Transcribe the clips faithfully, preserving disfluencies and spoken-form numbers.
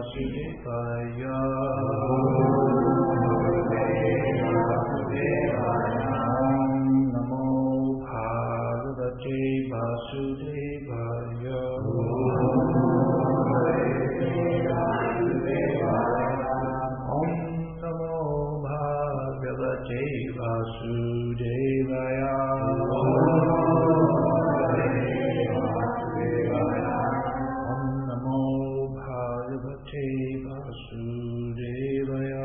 Vasudevaya. Om Namo Bhagavate Vasudevaya. Om Namo Bhagavate Vasudevaya. Om Namo Bhagavate Vasudevaya.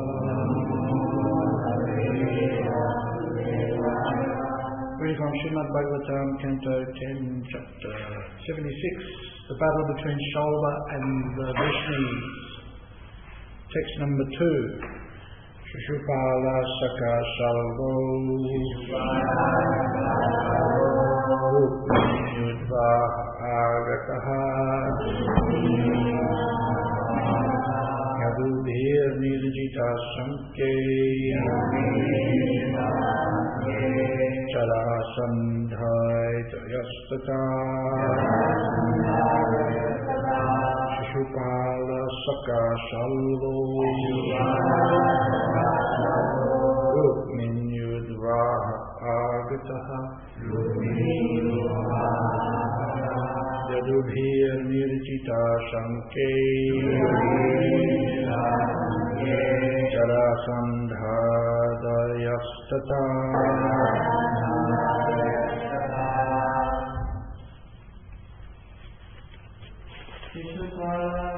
Reading from Srimad Bhagavatam, Canto ten, Chapter seventy-six, the battle between Shalva and the Vrishnis. Text number two. Shishupala Saka Shalvo Yudva Agataha Yadubhir Nirjita Sanke Charasandhai Yastata Shishupala Saka Shalvo Rukmin Yudva Agataha Yadubhir Nirjita Sanke Charasandhadayastata Shishupala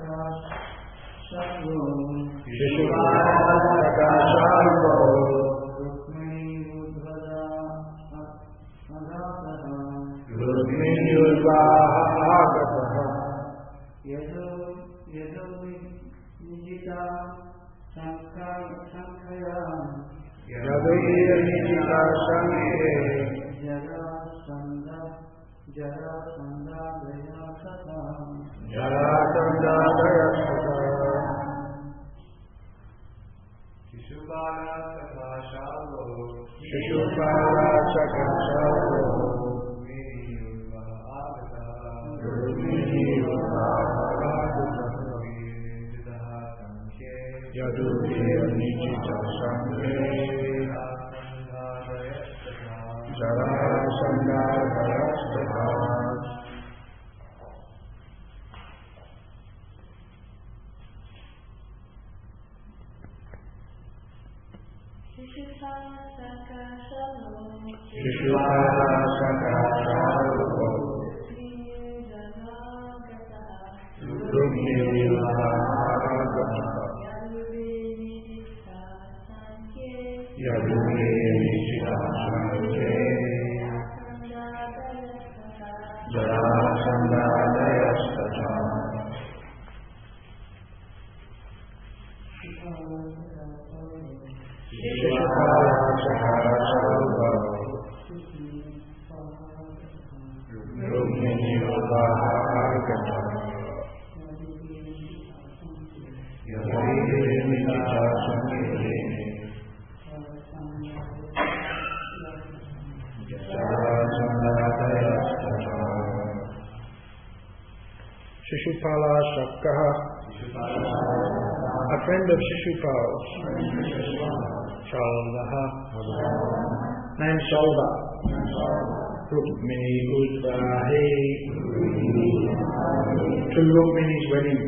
Saka Shalvo Rukmin Yudva Agataha Yadubhir Nirjita Sanke Jarasandhadayastata Shishupala Saka Shalvo Shishupala Saka Shalvo Yadubhir Nirjita Sanke Jarasandhadayastata. Shishupala Saka Shalvo Rukmin Yudva Agataha Yadubhir Nirjita Sanke Jarasandhadayastata. Shishupala Saka Shalvo Rukmin Yudva Agataha Yadubhir Nirjita Sanke Jarasandhadayastata. Shishupala Saka, a friend of Shishupal's, Shalvaha, named Shalva, Rukmini Udvahe, to Rukmini's wedding,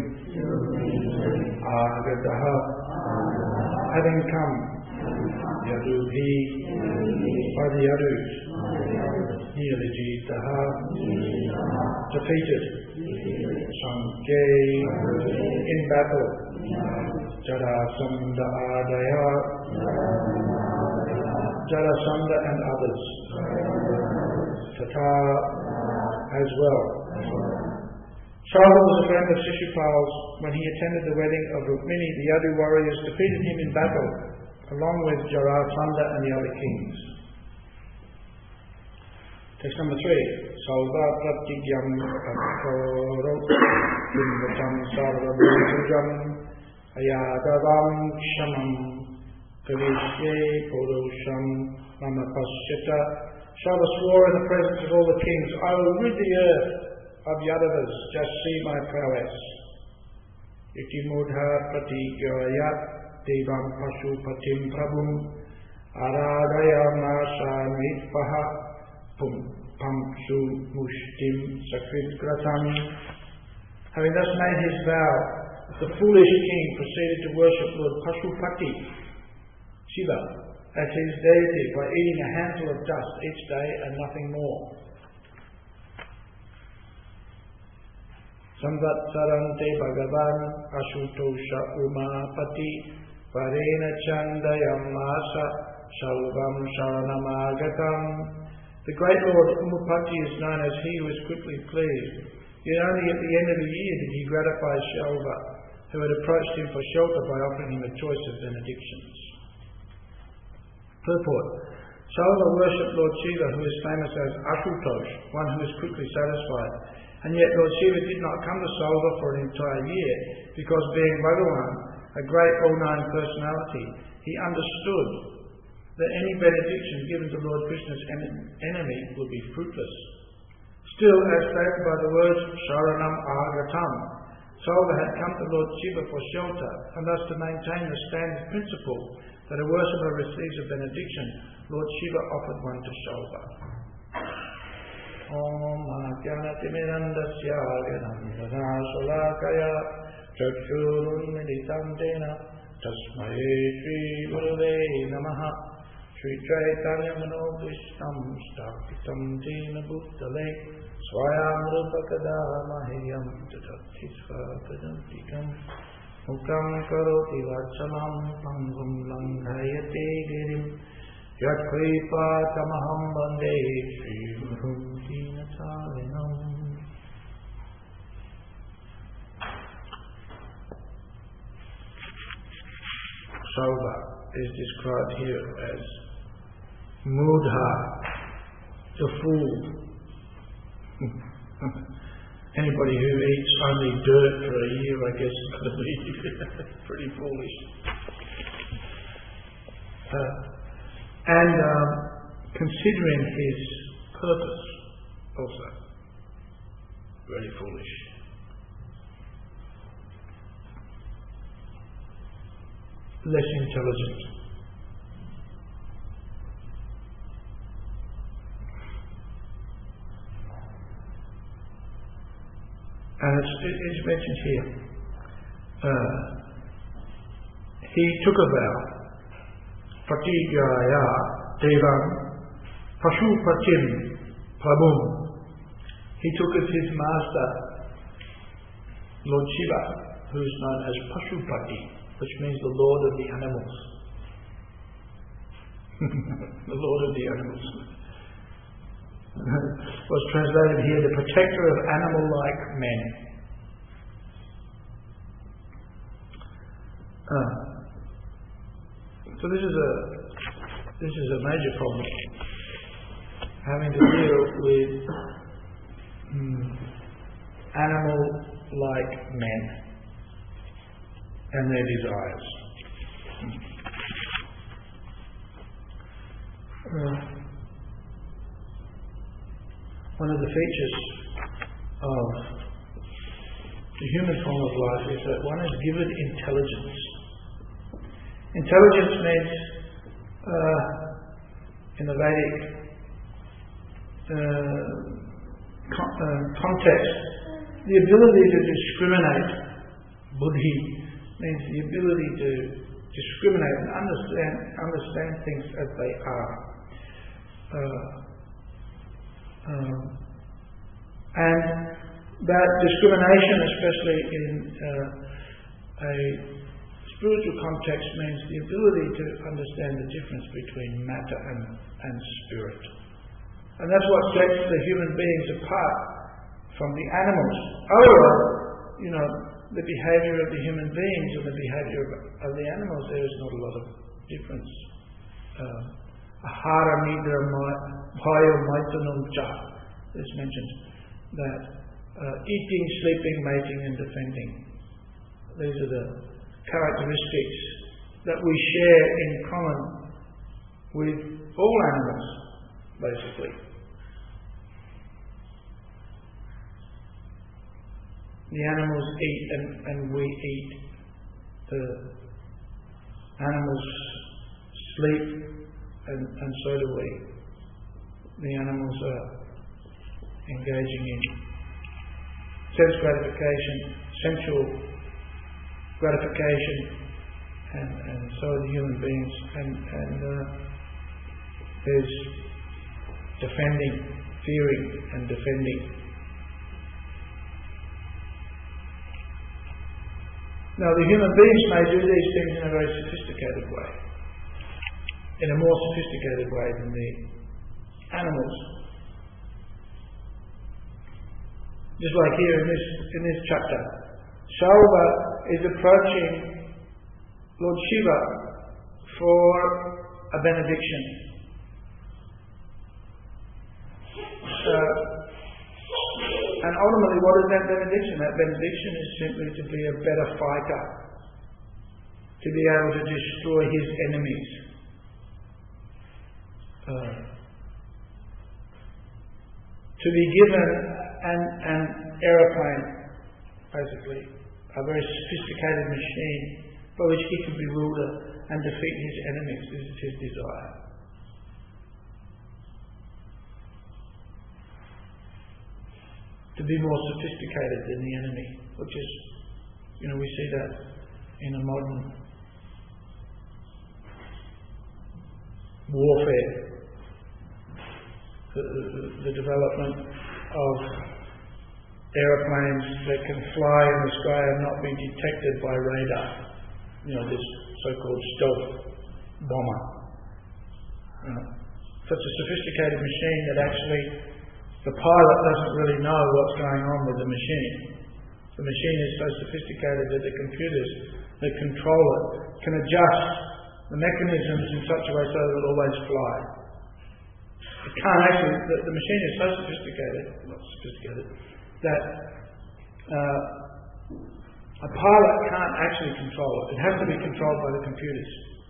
Agataha, having come, Yadubhi, by the Yadus, Nirjitaha, defeated, Sanke, in battle, Jarasandhadaya, Jarasandha and others, Tata as well. Shalva was a friend of Shishupal's. When he attended the wedding of Rukmini, the Yadu warriors defeated him in battle, along with Jarasandha and the other kings. Text number three. Salva Pratigyam Akoro Vimvatam Sarva Bhujam Ayadavam Kshamam Kavishye Purusham Mama Paschita. Shalva swore in the presence of all the kings, I will rid the earth of Yadavas, just see my prowess. iti mudha pratigaya devam pashupatim prabhum aradaya masanitpaha pum pamsu mushtim sakritgratam. Having thus made his vow, the foolish king proceeded to worship Lord Pashupati, Shiva, as his deity by eating a handful of dust each day and nothing more. Samvatsarante Bhagavan Ashutosha Umapati Varena Chandayam Masa Shalvam Sharanamagatam. The great Lord Umapati is known as he who is quickly pleased. Yet only at the end of the year did he gratify Shalva, who had approached him for shelter by offering him a choice of benedictions. Purport. Shalva worshipped Lord Shiva, who is famous as Ashutosh, one who is quickly satisfied. And yet Lord Shiva did not come to Shalva for an entire year, because being Bhagavan, a great all-knowing personality, he understood that any benediction given to Lord Krishna's en- enemy would be fruitless. Still, as stated by the words Sharanam Agatam, Shalva had come to Lord Shiva for shelter, and thus to maintain the standard principle that a worshipper receives a benediction, Lord Shiva offered one to Shalva. Om Ajnanatirmirandasya Ganandhara Shalakaya Chakshurunmilitam Tena Tasmai Shri Gurave Namaha Shri Chaitanya Manobhishtam Stapitam Jena Bhuttale Swayamrupakada Mahiyam Tatathisva Padantikam Mukam Karoti Vachalam Pangum Langhayate Girim Yatkripa Tamaham Bande Shri Guru Dinatarinam. Shalva is described here as Mudha, the fool. Anybody who eats only dirt for a year, I guess, is going to be pretty foolish. Uh, and um, considering his purpose also, very foolish. Less intelligent. And it's, it's mentioned here. Uh, he took a vow, Pratigaya Devam Pashupatim Prabhum. He took as his master Lord Shiva, who is known as Pashupati, which means the Lord of the animals. The Lord of the animals. Was translated here, the protector of animal-like men. Uh, so this is a this is a major problem, having to deal with mm, animal-like men and their desires. Uh, one of the features of the human form of life is that one is given intelligence. Intelligence means, uh, in the Vedic uh, con- uh, context, the ability to discriminate. Buddhi means the ability to discriminate and understand understand things as they are. Uh, um, and that discrimination, especially in uh, a spiritual context, means the ability to understand the difference between matter and, and spirit. And that's what sets the human beings apart from the animals. However, you know, the behaviour of the human beings and the behaviour of, of the animals, there is not a lot of difference. Ahara nidra bhayo maitanum cha. It's mentioned that uh, eating, sleeping, mating and defending. These are the characteristics that we share in common with all animals, basically. The animals eat and, and we eat. The animals sleep and, and so do we. The animals are engaging in sense gratification, sensual gratification, and, and so are the human beings. And, and uh, there's defending, fearing and defending. Now the human beings may do these things in a very sophisticated way, in a more sophisticated way than the animals. Just like here in this in this chapter, Saurabha is approaching Lord Shiva for a benediction. Uh, and ultimately, what is that benediction? That benediction is simply to be a better fighter, to be able to destroy his enemies. Uh, to be given an, an aeroplane, basically, a very sophisticated machine by which he can bewilder and defeat his enemies. This is his desire. To be more sophisticated than the enemy, which is, you know, we see that in a modern warfare. The, the, the development of aeroplanes that can fly in the sky and not be detected by radar. You know, this so-called stealth bomber. You know, such a sophisticated machine that actually the pilot doesn't really know what's going on with the machine. The machine is so sophisticated that the computers that control it can adjust the mechanisms in such a way so that it will always fly. It can't actually, the, the machine is so sophisticated, not sophisticated, that uh, a pilot can't actually control it. It has to be controlled by the computers.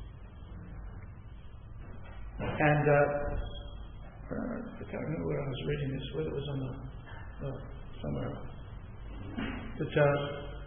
And uh, I can't remember where I was reading this, whether it was on the, uh, somewhere else. But uh,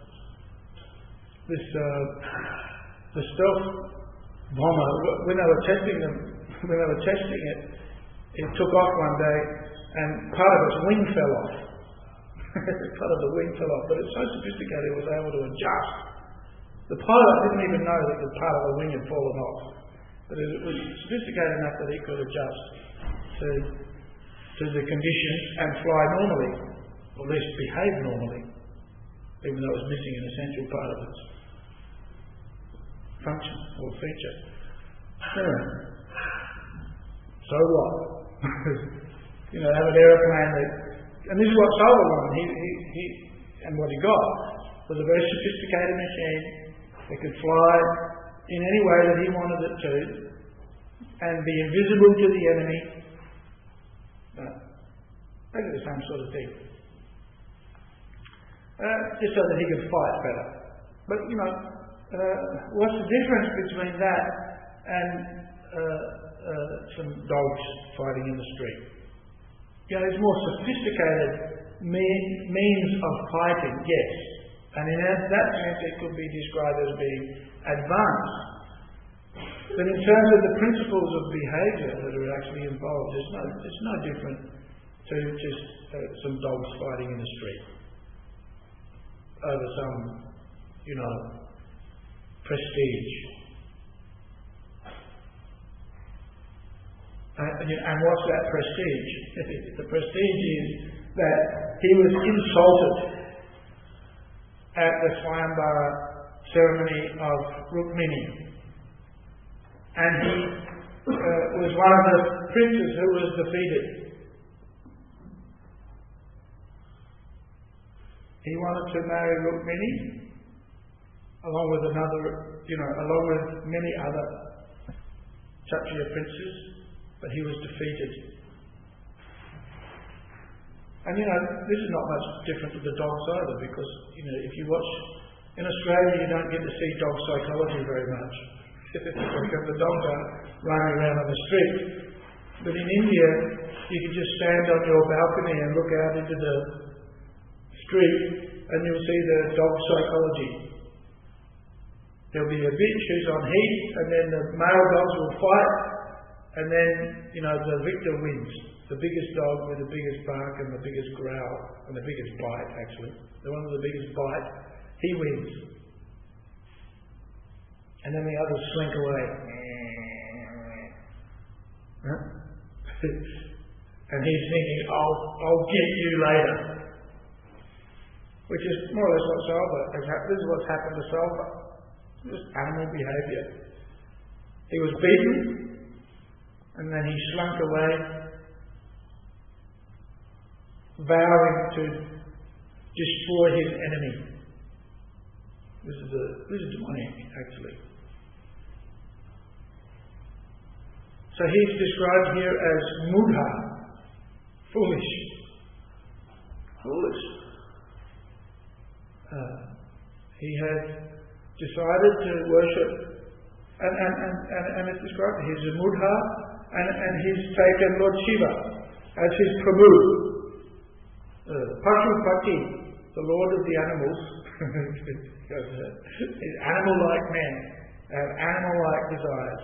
this, uh, the stealth bomber, when they were testing them, when they were testing it, it took off one day and part of its wing fell off. Part of the wing fell off, but it's so sophisticated it was able to adjust. The pilot didn't even know that the part of the wing had fallen off, but it was sophisticated enough that he could adjust to, to the conditions and fly normally, or at least behave normally, even though it was missing an essential part of its function or feature. Anyway, so what? You know, have an aeroplane that, and this is what Saurabha wanted. He, he, he, and what he got was a very sophisticated machine that could fly in any way that he wanted it to, and be invisible to the enemy. But basically the same sort of thing. Uh, just so that he could fight better. But you know, uh, what's the difference between that and uh, uh, some dogs fighting in the street? You know, there's more sophisticated mean, means of fighting, yes. And in that, that sense it could be described as being advanced. But in terms of the principles of behaviour that are actually involved, it's no, it's no different to just uh, some dogs fighting in the street over some, you know, prestige. Uh, and, and what's that prestige? The prestige is that he was insulted at the Swayambara ceremony of Rukmini. And he uh, was one of the princes who was defeated. He wanted to marry Rukmini, along with another, you know, along with many other Kshatriya princes, but he was defeated. And you know, this is not much different to the dogs either, because you know, if you watch in Australia, you don't get to see dog psychology very much. Because the dogs are running around on the street. But in India, you can just stand on your balcony and look out into the street and you'll see the dog psychology. There'll be a bitch who's on heat, and then the male dogs will fight, and then, you know, the victor wins. The biggest dog with the biggest bark and the biggest growl, and the biggest bite, actually. The one with the biggest bite, he wins. And then the others slink away. Huh? And he's thinking, I'll, I'll get you later. Which is more or less what Salva has happened. This is what's happened to Salva. Just animal behaviour. He was beaten, and then he slunk away, vowing to destroy his enemy. This is a this is demonic, actually. So he's described here as mudha, foolish, foolish. Uh, he has decided to worship, and and and and, and it's described. He's a mudha, and and he's taken Lord Shiva as his Prabhu. Uh, Pashupati, the Lord of the animals, is animal-like men, have animal-like desires.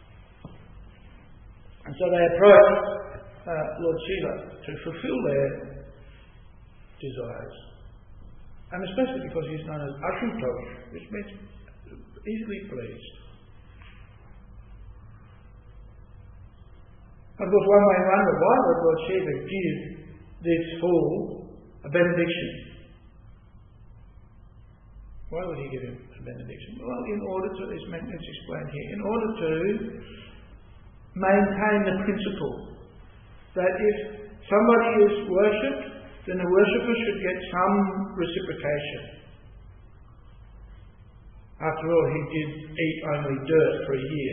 And so they approach uh, Lord Shiva to fulfill their desires. And especially because he's known as Ashutosh, which means easily pleased. Of course, one may wonder, why would Lord Shiva give this fool a benediction? Why would he give him a benediction? Well, in order to, it's meant, it's explained here, in order to maintain the principle that if somebody is worshipped, then the worshipper should get some reciprocation. After all, he did eat only dirt for a year.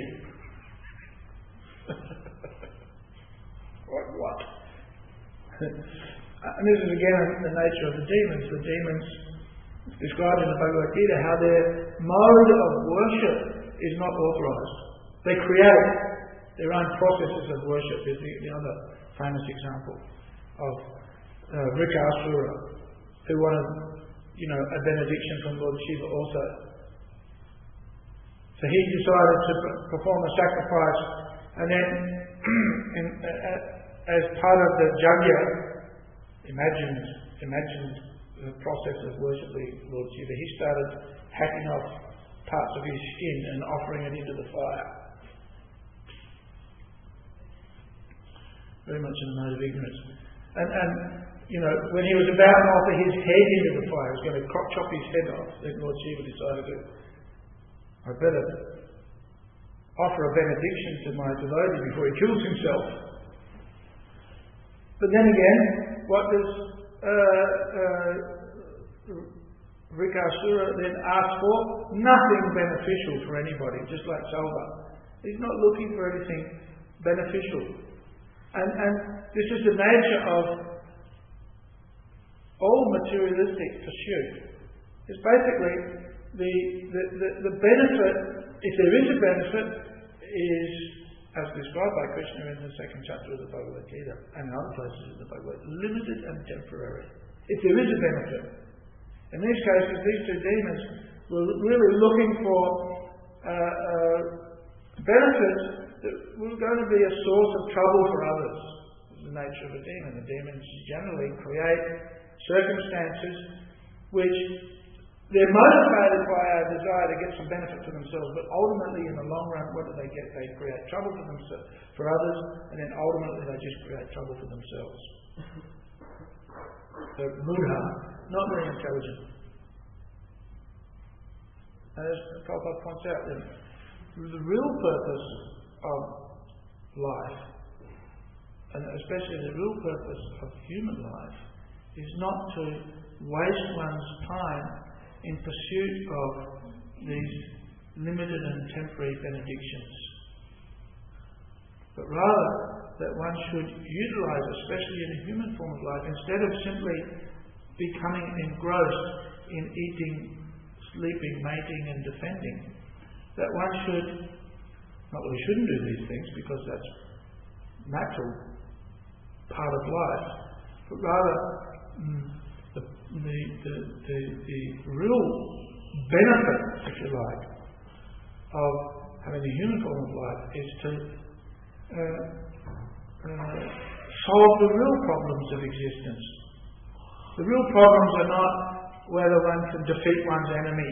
What? What? And this is again the nature of the demons. The demons described in the Bhagavad Gita how their mode of worship is not authorized. They create their own processes of worship. Is the, the other famous example of uh, Rikasura, who wanted, you know, a benediction from Lord Shiva also. So he decided to perform a sacrifice, and then in, uh, as part of the yajna, imagined, imagined the process of worshipping Lord Shiva, he started hacking off parts of his skin and offering it into the fire. Very much in the mode of ignorance. And, and, you know, when he was about to offer his head into the fire, he was going to chop his head off, then Lord Shiva decided to, I better offer a benediction to my devotee before he kills himself. But then again, what does uh, uh, Rikasura then ask for? Nothing beneficial for anybody, just like Salva. He's not looking for anything beneficial. And, and this is the nature of all materialistic pursuit. It's basically the, the, the, the benefit, if there is a benefit, is, as described by Krishna in the second chapter of the Bhagavad Gita and in other places in the Bhagavad Gita, limited and temporary. If there is a benefit. In these cases, these two demons were really looking for uh, uh, benefits that were going to be a source of trouble for others. This is the nature of a demon. The demons generally create circumstances which they're motivated by a desire to get some benefit for themselves, but ultimately in the long run, what do they get? They create trouble for themselves, for others, and then ultimately they just create trouble for themselves. So mudha, not very intelligent. And as Prabhupada points out, the real purpose of life, and especially the real purpose of human life, is not to waste one's time in pursuit of these limited and temporary benedictions, but rather that one should utilize, especially in a human form of life, instead of simply becoming engrossed in eating, sleeping, mating and defending, that one should, not that we shouldn't do these things because that's natural part of life, but rather mm, the the, the, the, the real benefit, if you like, of having the human form of life is to uh, uh, solve the real problems of existence. The real problems are not whether one can defeat one's enemy.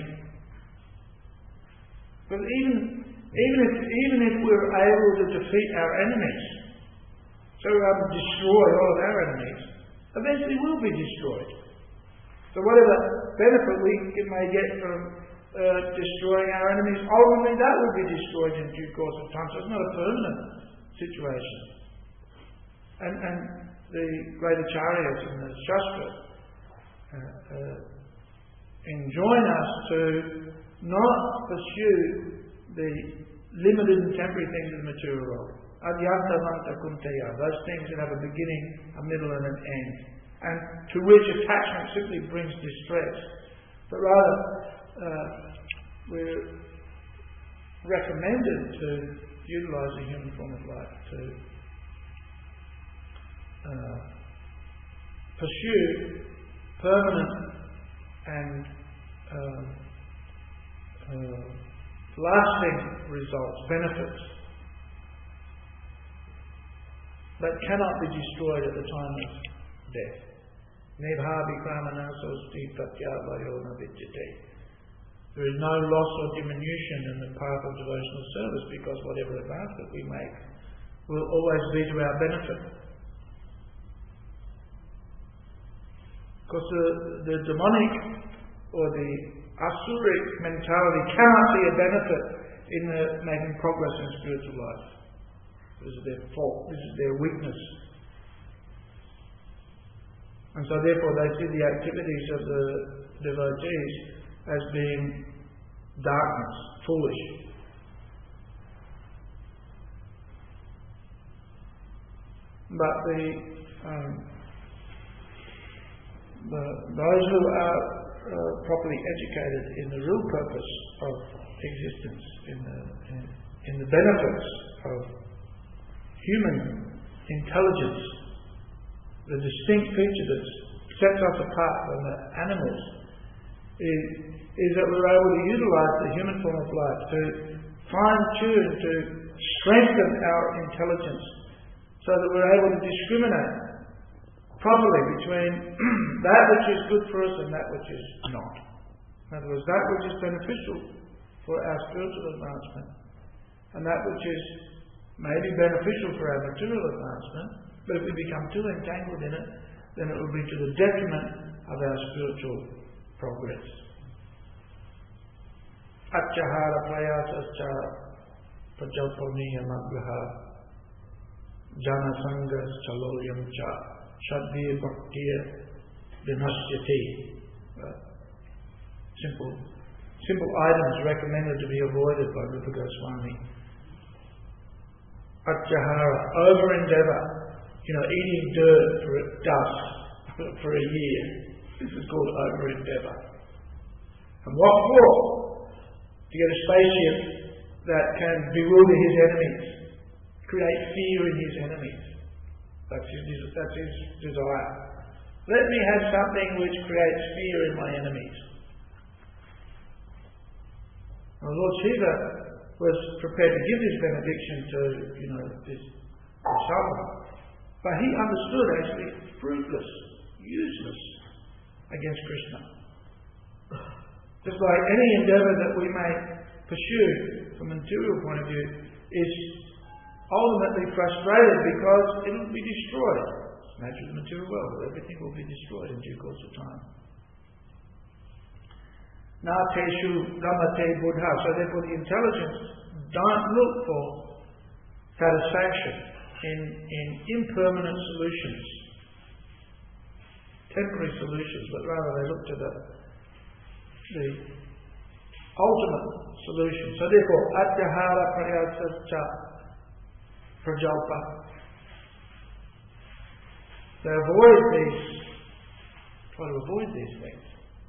But even, even, if, even if we're able to defeat our enemies, so we're able to destroy all of our enemies, eventually we'll be destroyed. So whatever benefit we may get from uh, destroying our enemies, ultimately that will be destroyed in due course of time. So it's not a permanent situation. And, and the great acharyas and the Shastra uh, uh, enjoin us to not pursue the limited and temporary things of the material world. Adyanta manta kunteya, those things that have a beginning, a middle and an end, and to which attachment simply brings distress. But rather, uh, we're recommended to utilise the human form of life to uh, pursue permanent and uh, uh, lasting results, benefits that cannot be destroyed at the time of death. Nebha vikramana sosti pratyavayo navidyate. There is no loss or diminution in the path of devotional service, because whatever advancement we make will always be to our benefit. Because the, the demonic or the asuric mentality cannot see a benefit in the making progress in spiritual life. This is their fault, this is their weakness. And so therefore they see the activities of the devotees as being darkness, foolish. But the, um, the those who are uh, properly educated in the real purpose of existence, in the, in, in the benefits of human intelligence, the distinct feature that sets us apart from the animals is, is that we're able to utilise the human form of life to fine-tune, to strengthen our intelligence, so that we're able to discriminate properly between that which is good for us and that which is not. In other words, that which is beneficial for our spiritual advancement and that which is maybe beneficial for our material advancement, but if we become too entangled in it, then it will be to the detriment of our spiritual progress. Acchahara prayasascha prajalpaniya magraha jana sangas chalolyam cha shadviya bhaktiya vinasyati. Simple, simple items recommended to be avoided by Rupa Goswami. Acchahara, over endeavour. You know, eating dirt for dust for a year. This is called over endeavour. And what for? To get a spaceship that can bewilder his enemies, create fear in his enemies. That's his, that's his desire. Let me have something which creates fear in my enemies. Now, Lord Shiva was prepared to give this benediction to, you know, this Solomon. But he understood actually fruitless, useless against Krishna. Just like any endeavour that we may pursue from a material point of view is ultimately frustrated because it will be destroyed. It's the nature of the material world, everything will be destroyed in due course of time. Na teshu gamate buddha. So therefore the intelligence don't look for satisfaction in, in impermanent solutions, temporary solutions, but rather they look to the, the ultimate solution. So therefore, atyahara prayasascha prajalpa. They avoid these, try to avoid these things.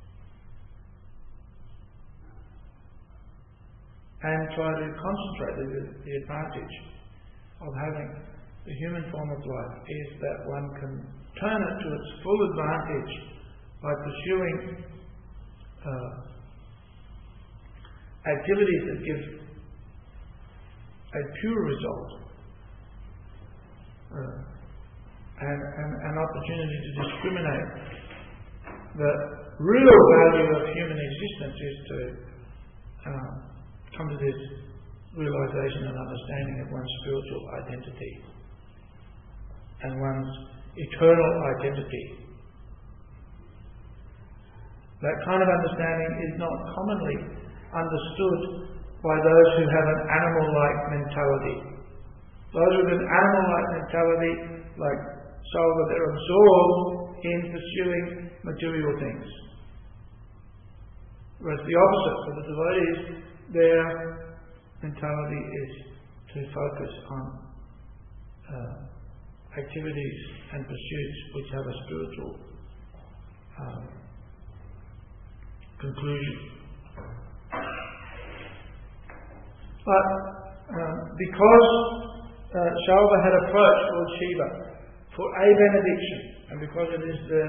And try to concentrate the, the advantage of having the human form of life is that one can turn it to its full advantage by pursuing uh, activities that give a pure result, uh, and, and an opportunity to discriminate. The real value of human existence is to um, come to this realization and understanding of one's spiritual identity and one's eternal identity. That kind of understanding is not commonly understood by those who have an animal-like mentality. Those with an animal-like mentality, like Salva, they're absorbed in pursuing material things. Whereas the opposite for the devotees, their mentality is to focus on uh, activities and pursuits which have a spiritual um, conclusion. But uh, because uh, Shalva had approached Lord Shiva for a benediction, and because it is the,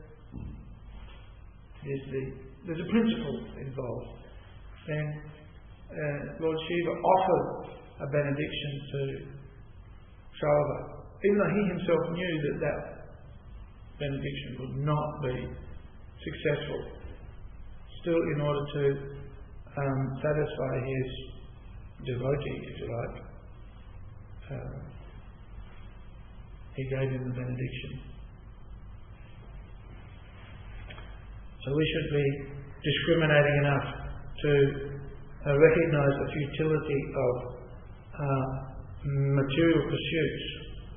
it is the there's a principle involved, then uh, Lord Shiva offered a benediction to Shalva, even though he himself knew that that benediction would not be successful. Still, in order to um, satisfy his devotee, if you like, uh, he gave him the benediction. So we should be discriminating enough to uh, recognise the futility of uh, material pursuits.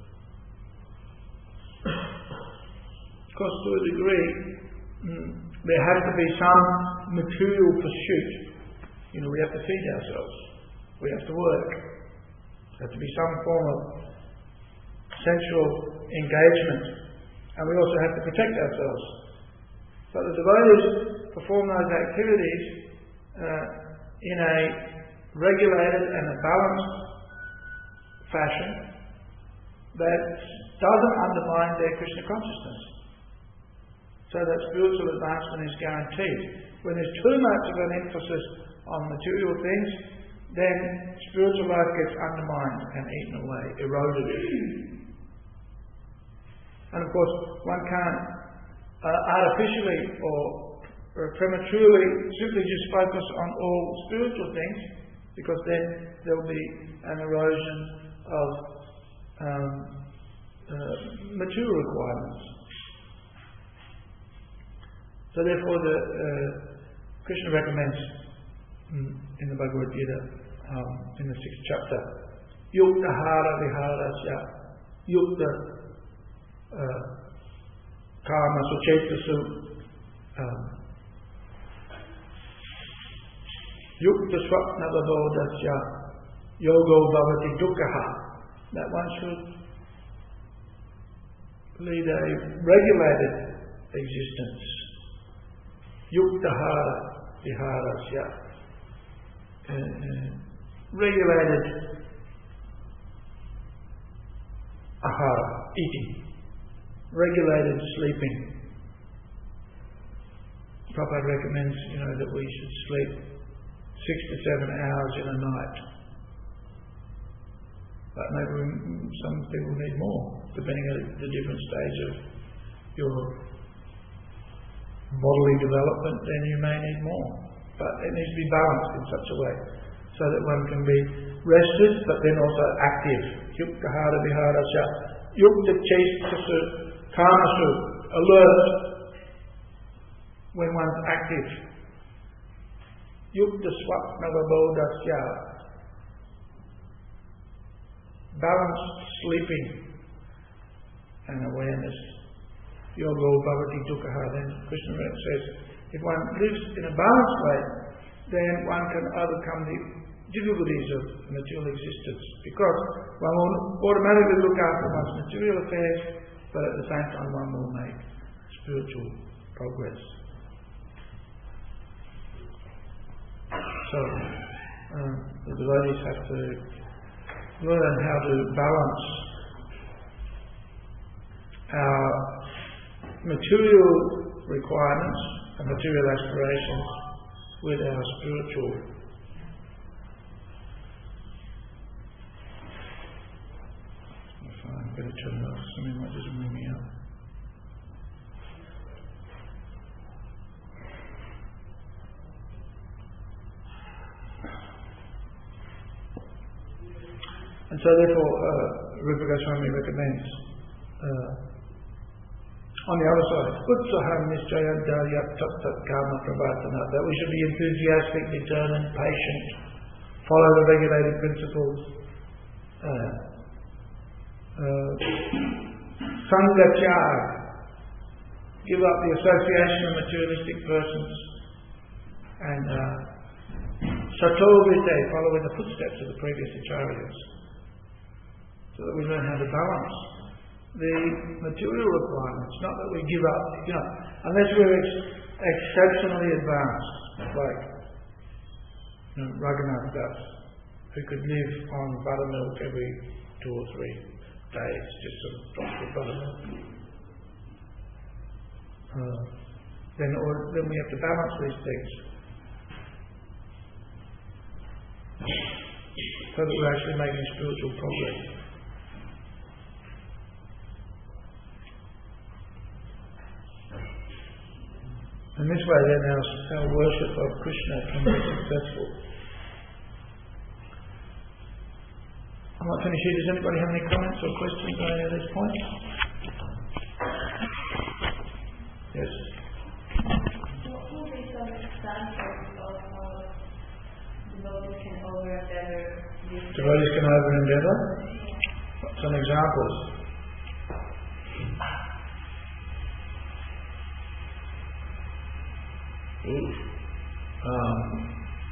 Of course, to a degree, mm, there has to be some material pursuit. You know, we have to feed ourselves. We have to work. There has to be some form of sensual engagement. And we also have to protect ourselves. But the devotees perform those activities uh, in a regulated and a balanced fashion that doesn't undermine their Krishna consciousness. So that spiritual advancement is guaranteed. When there's too much of an emphasis on material things, then spiritual life gets undermined and eaten away, eroded. And of course, one can't uh, artificially or, or prematurely simply just focus on all spiritual things, because then there'll be an erosion of um, uh, material requirements. So therefore, the uh, Krishna recommends mm, in the Bhagavad Gita, um, in the sixth chapter, Yukta hara viharasya, Yukta uh, kama suchetasu, um, Yukta swapna vabodasya, yogo bhavati dukkha. That one should lead a regulated existence. Yukta hara viharasya, uh, uh, regulated ahara, eating, regulated sleeping. Prabhupada recommends, you know, that we should sleep six to seven hours in a night. But maybe we, some people need more, depending on the different stage of your bodily development, then you may need more. But it needs to be balanced in such a way so that one can be rested but then also active. Yukta hara viharasya, yukta chestasu, kamasu, alert when one's active. Yukta swapna vabodasya, balanced sleeping and awareness. Yogo bhavati dukkha. Then Krishna says, if one lives in a balanced way, then one can overcome the difficulties of material existence, because one will automatically look after one's material affairs, but at the same time one will make spiritual progress. So uh, the devotees have to learn how to balance our material requirements and material aspirations with our spiritual I'm going to turn it off. Something might just move me up. And so therefore, uh, Rupa Goswami recommends uh, on the other side, Utsaham Nischayandarya Tat Tat Karma Pravartana, that we should be enthusiastic, determined, patient, follow the regulated principles, uh, uh, Sangatyaga, give up the association of materialistic persons, and uh, Satovite, follow in the footsteps of the previous acharyas, so that we learn how to balance the material requirements, not that we give up, you know, unless we're ex- exceptionally advanced, like you know, Raghunath Das, who could live on buttermilk every two or three days, just some drops of buttermilk. Uh, then, or, then we have to balance these things so that we're actually making spiritual progress. And this way then our, our worship of Krishna can be successful. I might finish here. Does anybody have any comments or questions on any of these points? Yes? What would be some examples of how devotees can over-endeavor? Devotees can over-endeavor? Some examples. Um,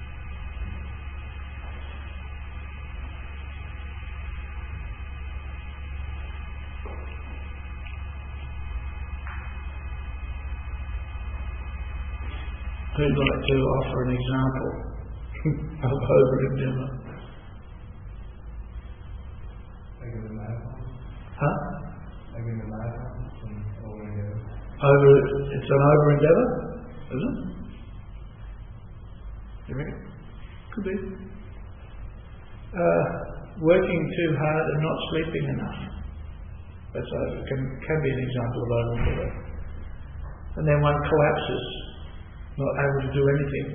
who'd like to offer an example of over-endeavor? Like in the marathon? Huh? Like in the marathon? Over-endeavor? Over, it's an over-endeavor, is it? You reckon? Could be. Uh, working too hard and not sleeping enough. That's a, can, can be an example of over-endeavor. And then one collapses, not able to do anything.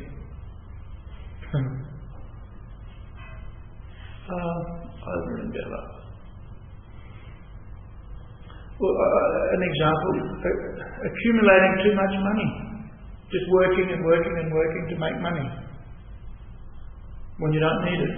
uh, over-endeavor. Well, uh, an example, uh, accumulating too much money. Just working and working and working to make money when you don't need it.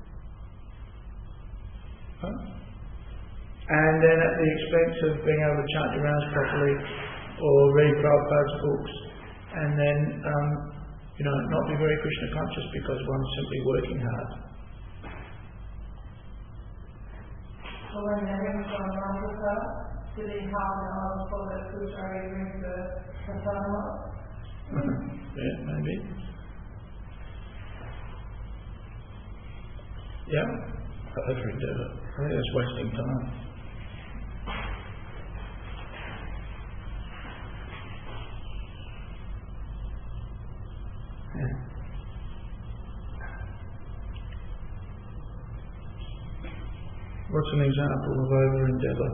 Huh? And then at the expense of being able to chant your rounds properly or read Prabhupada's books, and then um, you know, not be very Krishna conscious because one's simply working hard. So when having some mantra, do they have an hour for the pushari during the prasadama? Yeah, maybe. Yeah, over-endeavor. I think that's wasting time. Yeah. What's an example of over-endeavor?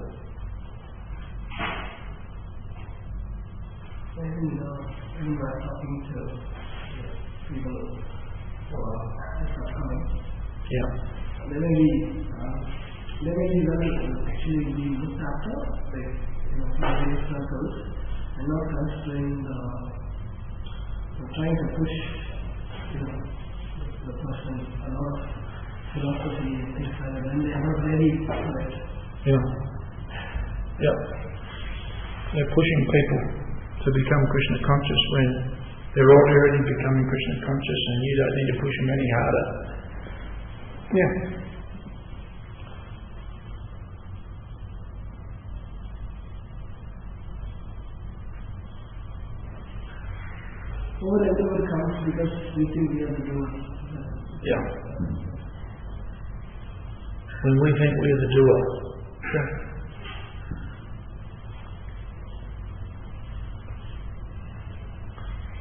When uh, when you are talking to people who are just not coming, Yeah. they may be, uh, they may be well actually be looked after, like, you know, from various circles, and not considering the, uh, trying to push, you know, the person a lot of philosophy and things like that, and they are not ready for it. Yeah. Yeah. They're pushing people to become Krishna conscious when they're already becoming Krishna conscious, and you don't need to push them any harder. Yeah. Over and over comes because we think we are the doer. Yeah. When we think we're the doer. Yeah.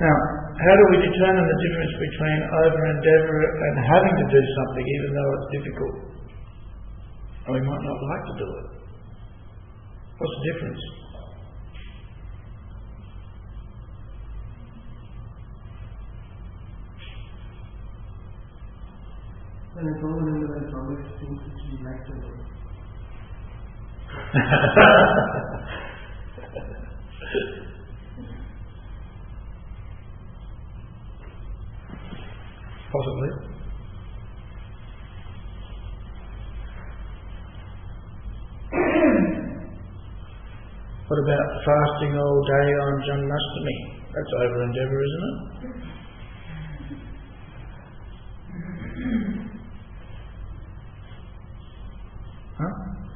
Now, how do we determine the difference between over-endeavour and having to do something even though it's difficult? Or we might not like to do it. What's the difference? When it's over and over, it's always things which we like to do. Possibly. What about fasting all day on Janmashtami? That's over-endeavour, isn't it? Huh?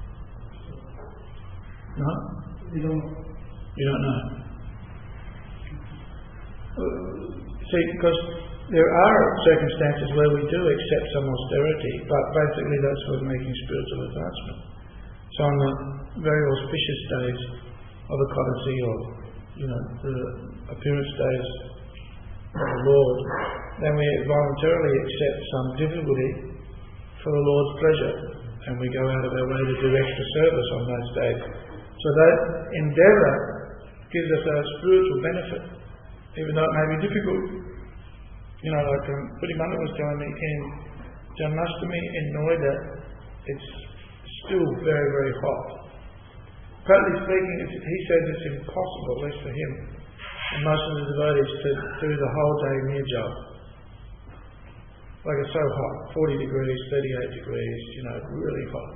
No? You don't You don't know? Uh, see, because there are circumstances where we do accept some austerity, but basically that's for making spiritual advancement. So on the very auspicious days of Ekadasi, or you know, the appearance days of the Lord, then we voluntarily accept some difficulty for the Lord's pleasure, and we go out of our way to do extra service on those days. So that endeavour gives us a spiritual benefit, even though it may be difficult. You know, like um, Buddhimanda was telling me, in Janmashtami in Noida, it's still very, very hot. Practically speaking, it's, he says it's impossible, at least for him, and most of the devotees, to do the whole day nirjala. Like it's so hot, forty degrees, thirty-eight degrees, you know, really hot.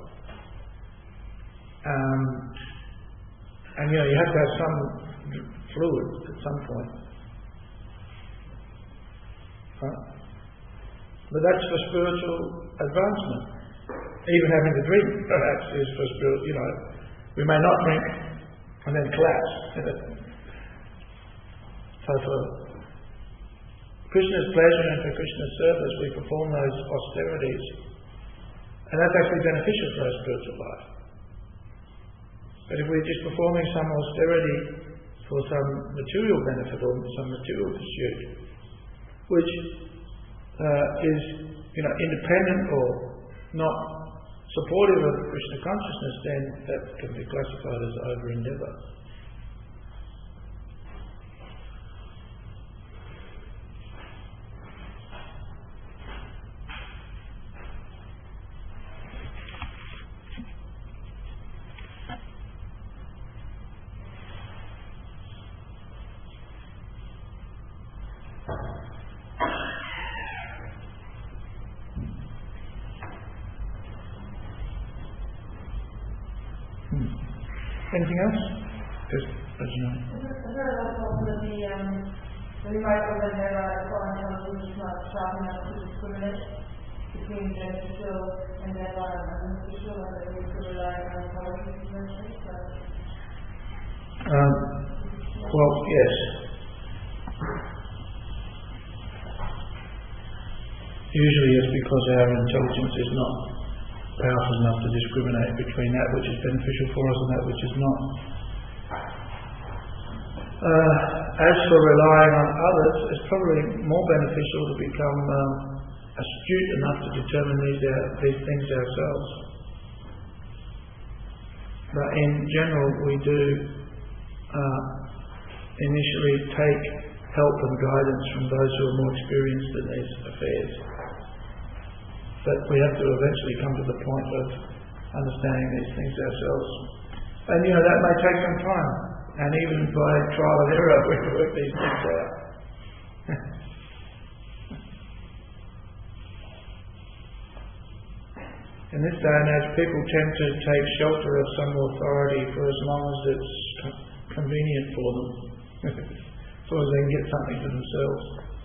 Um, and you know, you have to have some fluid at some point. Right? But that's for spiritual advancement. Even having to drink, perhaps, is for spiritual, you know, we may not drink and then collapse. So for Krishna's pleasure and for Krishna's service, we perform those austerities, and that's actually beneficial for our spiritual life. But if we're just performing some austerity for some material benefit or some material pursuit, which uh, is, you know, independent or not supportive of Krishna consciousness, then that can be classified as over-endeavour. Anything else? Yes, as you know. Is there also that the, um, the right over there are foreign countries is not strong enough to discriminate between beneficial and then unbeneficial, and that we could rely on policies eventually? Um, well, yes. Usually it's because our intelligence is not powerful enough to discriminate between that which is beneficial for us and that which is not. Uh, as for relying on others, it's probably more beneficial to become um, astute enough to determine these, uh, these things ourselves. But in general, we do uh, initially take help and guidance from those who are more experienced in these affairs. But we have to eventually come to the point of understanding these things ourselves. And you know, that may take some time. And even by trial and error, we have to work these things out. In this day and age, people tend to take shelter of some authority for as long as it's co- convenient for them. As long as they can get something for themselves.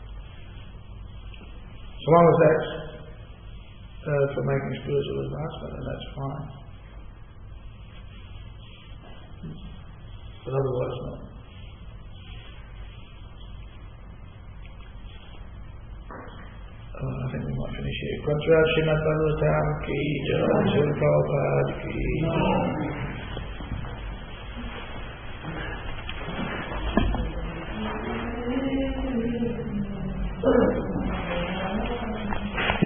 So long as that's Uh, for making spiritual advancement, and that's fine. But otherwise not. Uh, I think we might finish here. Granthraj Srimad Bhagavatam ki jai, Srila Prabhupada ki jai.